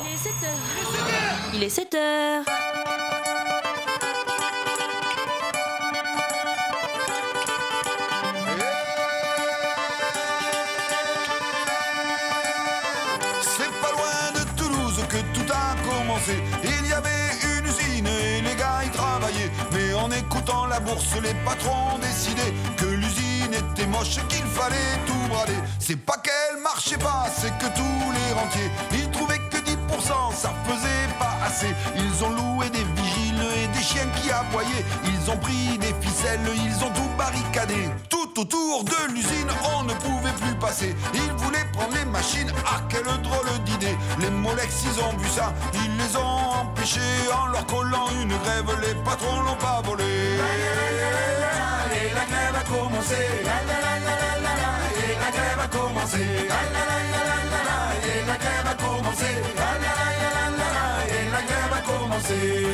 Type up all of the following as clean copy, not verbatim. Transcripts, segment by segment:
Il est 7 heures. Il est 7 heures. C'est pas loin de Toulouse que tout a commencé. Il y avait une usine et les gars y travaillaient. Mais en écoutant la bourse, les patrons ont décidé que l'usine était moche et qu'il fallait tout brader. C'est pas qu'elle marchait pas, c'est que tous les rentiers, ils trouvaient que 10%, ça faisait pas assez. Ils ont loué des vigiles et des chiens qui aboyaient. Ils ont pris des ficelles, ils ont tout barricadé. Tout autour de l'usine, on ne pouvait plus passer. Ils voulaient prendre les machines, ah quelle drôle d'idée. Les Molex, ils ont vu ça, ils les ont empêchés. En leur collant une grève, les patrons l'ont pas volé. Et la grève a commencé. Et la grève a commencé. Et la grève a commencé. Et la grève a commencé.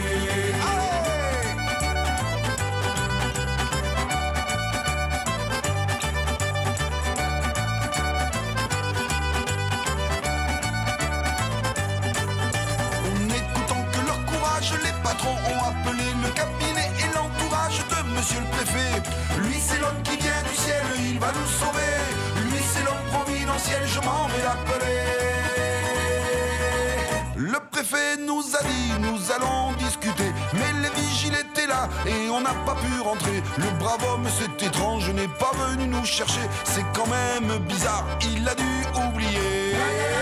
Les patrons ont appelé le cabinet et l'entourage de monsieur le préfet. Lui c'est l'homme qui vient du ciel, il va nous sauver. Lui c'est l'homme providentiel, je m'en vais l'appeler. Le préfet nous a dit, nous allons discuter. Mais les vigiles étaient là et on n'a pas pu rentrer. Le brave homme c'est étrange, n'est pas venu nous chercher. C'est quand même bizarre, il a dû oublier.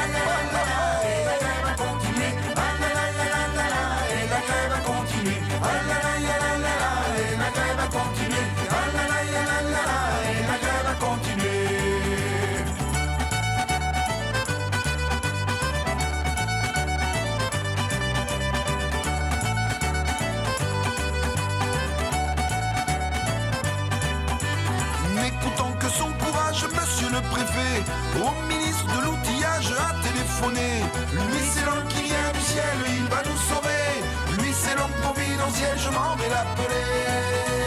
N'écoutant que son courage, monsieur le préfet, au ministre de l'outillage a téléphoné. Lui c'est l'homme qui vient du ciel, il va nous sauver. Lui c'est l'homme providentiel, je m'en vais l'appeler.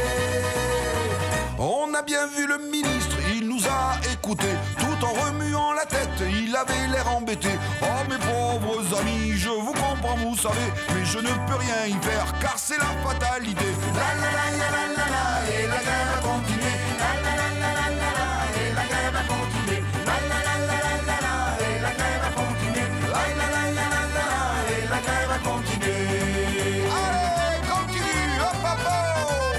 On a bien vu le ministre, il nous a écoutés. Tout en remuant la tête, il avait l'air embêté. Oh mes pauvres amis, je vous comprends, vous savez, mais je ne peux rien y faire, car c'est la fatalité. La la la la la la la, et la grève a continué. La la la la la la la, et la grève a continué. La la la la la la la, et la grève a continué. La la la la la la la, et la grève a continué. Allez, continue, hop hop hop.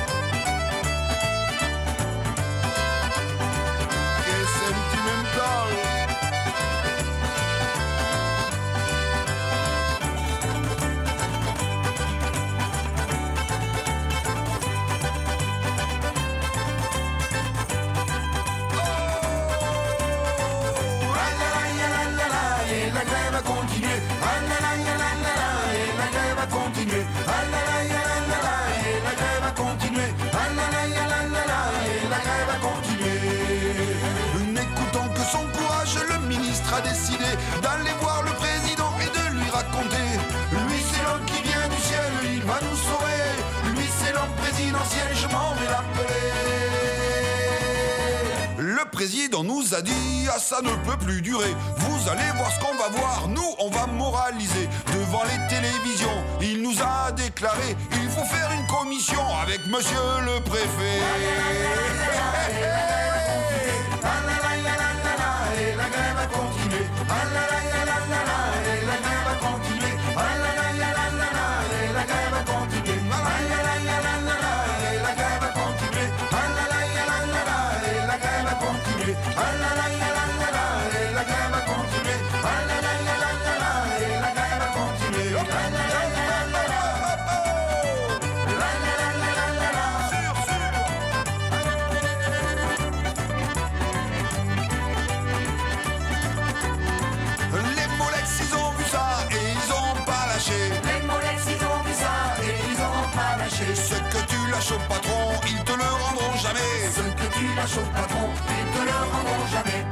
Et sentimental. N'écoutant que son courage, le ministre a décidé d'aller voir le président et de lui raconter. Lui c'est l'homme qui vient du ciel, il va nous sauver. Lui c'est l'homme présidentiel, je m'en vais l'appeler. Le président nous a dit, ah ça ne peut plus durer. Vous allez voir ce qu'on va voir, nous on va moraliser. Devant les télévisions, il nous a déclaré, il faut faire une commission avec monsieur le préfet. Et la grève a continué. Et la grève a continué. Et la grève a continué. Et la grève a continué. Et la grève a continué. Et la grève a continué. Et la grève a continué. Les Molex ils ont vu ça et ils ont pas lâché. Les Molex ils ont vu ça et ils ont pas lâché. Ce que tu lâches au patron, ils te le rendront jamais. Ce que tu lâches au patron, ils te le rendront jamais.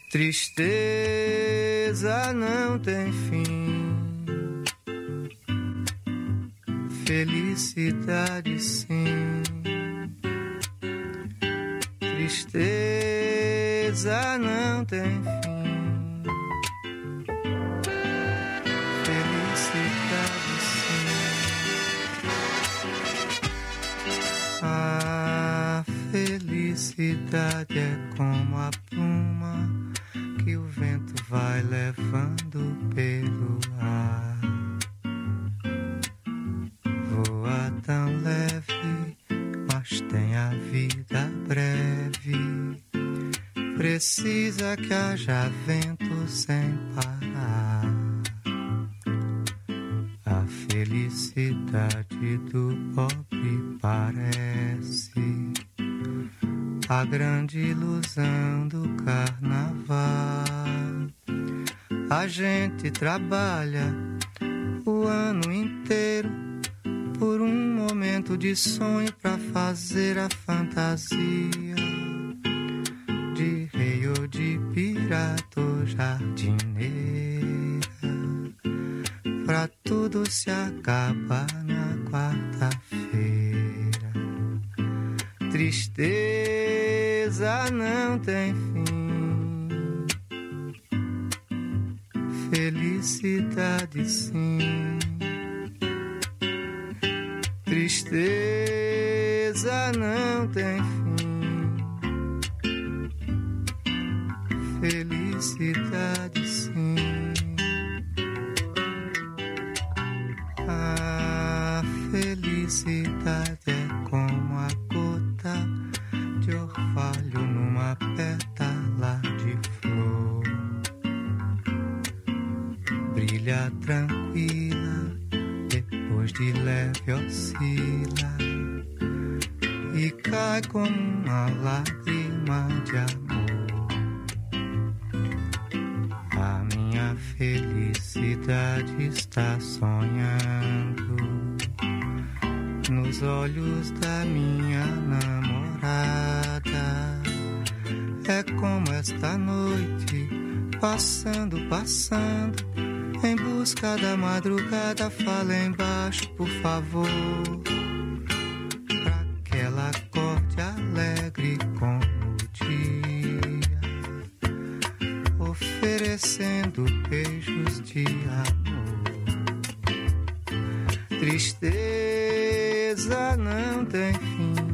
Tristeza não tem fim, felicidade sim. Tristeza não tem fim, felicidade sim. A felicidade é como a pluma que o vento vai levando pelo ar. Voa tão leve, mas tem a vida breve. Precisa que haja vento sem parar. A felicidade do pobre parece a grande ilusão do carnaval. A gente trabalha o ano inteiro por um momento de sonho pra fazer a fantasia de rei ou de pirata ou jardineira, pra tudo se acabar na quarta-feira. Tristeza não tem fim, felicidade sim. Tristeza não tem fim, felicidade sim. A felicidade é como a gota de orvalho numa pétala de flor. Brilha tranquila, depois de leve oscila e cai como uma lágrima de amor. A minha felicidade está sonhando nos olhos da minha namorada. É como esta noite, passando, em busca da madrugada. Fala embaixo, por favor, pra que ela acorde alegre como o dia, oferecendo beijos de amor. Tristeza não tem fim,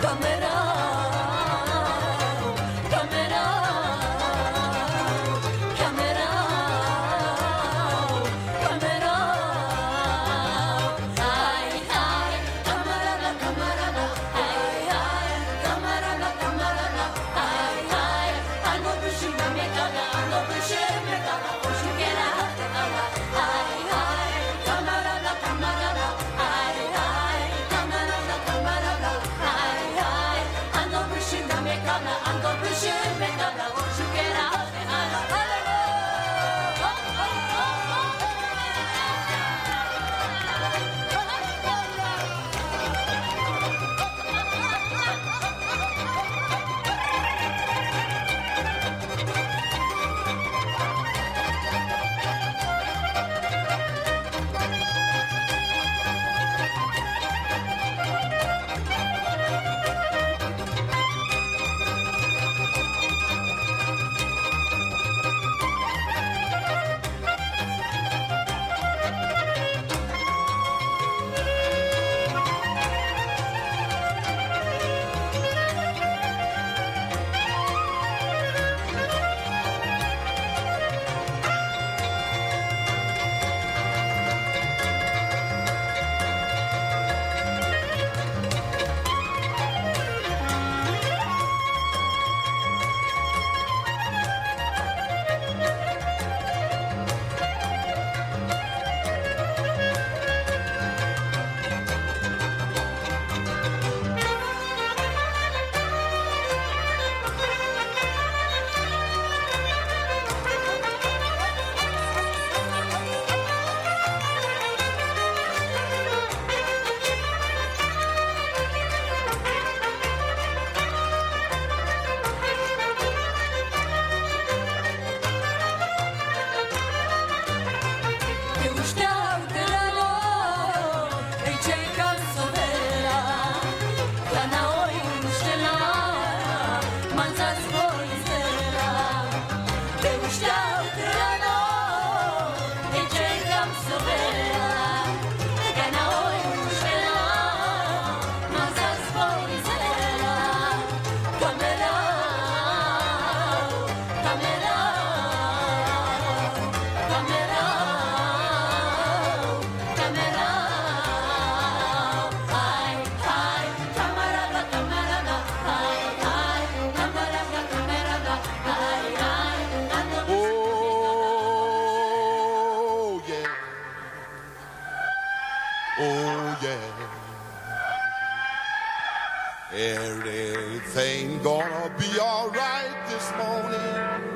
Everything gonna be all right this morning.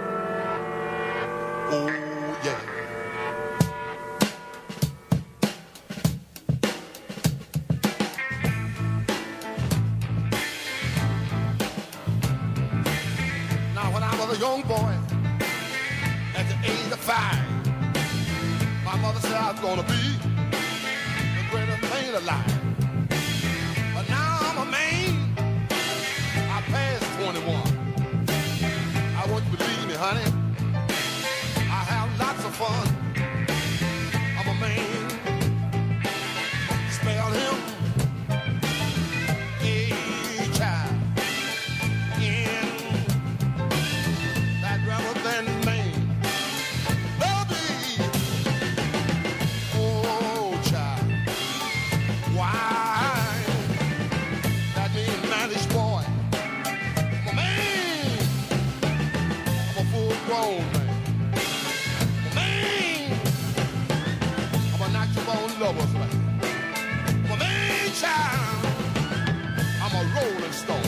Oh yeah. Now when I was a young boy, at the age of 5, my mother said I was gonna be the greatest man alive. But now I'm a man. I passed 21. I want you to believe me, honey. I have lots of fun. I'm a man. Spell him A-child. In that rather than man. Baby. Oh, child. Why? That mean managed boy. I'm a man. I'm a full-grown man. I'm a man. I'm a natural lover's man. I'm a man, child. I'm a rolling stone.